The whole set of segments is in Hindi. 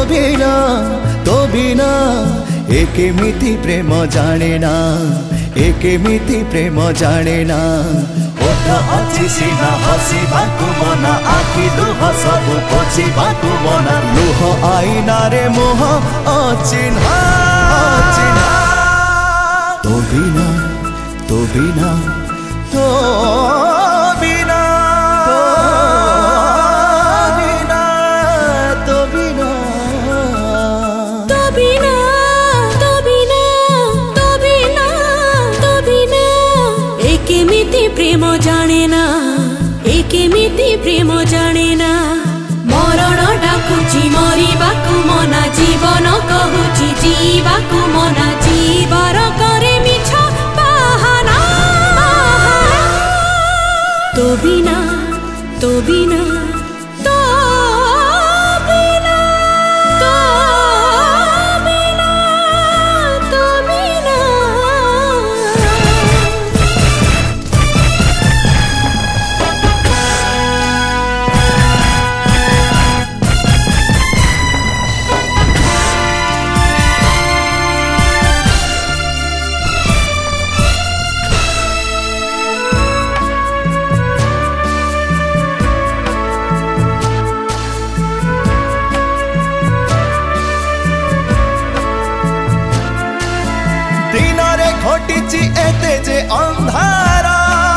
तो बिना एकेमिति प्रेम जाने ना एकेमिति प्रेम जाने ना ओठ अछि सिना हसिबाकु मना आखि लुह सबु पोछिबाकु मना लुह आईना रे मोह अचिन्हा तो बिना तो बिना तो बिना प्रेम जाने ना एकेमिति प्रेम जाने ना मरण डाकुची मरिबाकु मना जीवन कहूची जीवाकु मना जीवर करे मिछ बहाना तो बिना तो बिना तो बिना तो बिना तो बिना दिनरे घटिची एते जे अंधार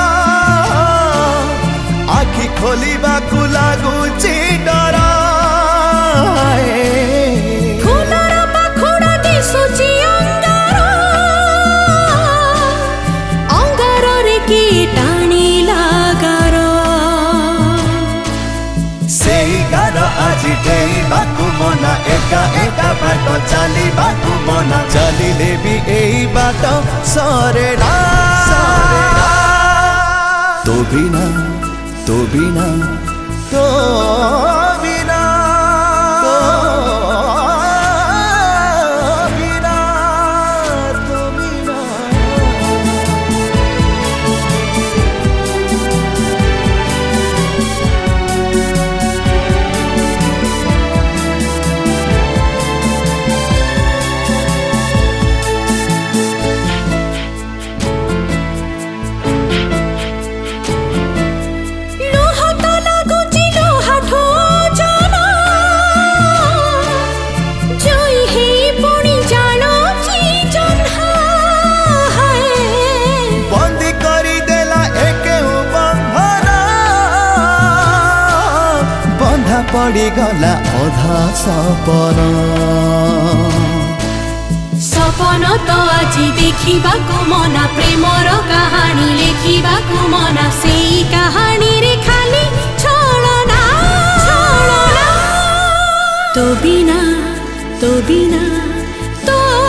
आखि खोलिबाकु लागुची डर फुलर पाखुड़ा दिसुची अंगार रे की टाणी लागार सेई गार आजि डेइबाकु मना एका एका बाट चलिबाकु मना चलिले भी एई बाट सरे ना तो बिना तो बिना तो बिना तो बिना तो बिना पड़ी गला अधा सपन सपन तो आज देखिबाकु मना प्रेमर कहानी लेखिबाकु मना सेई कहानी रे खाली छलना तो बिना तो बिना तो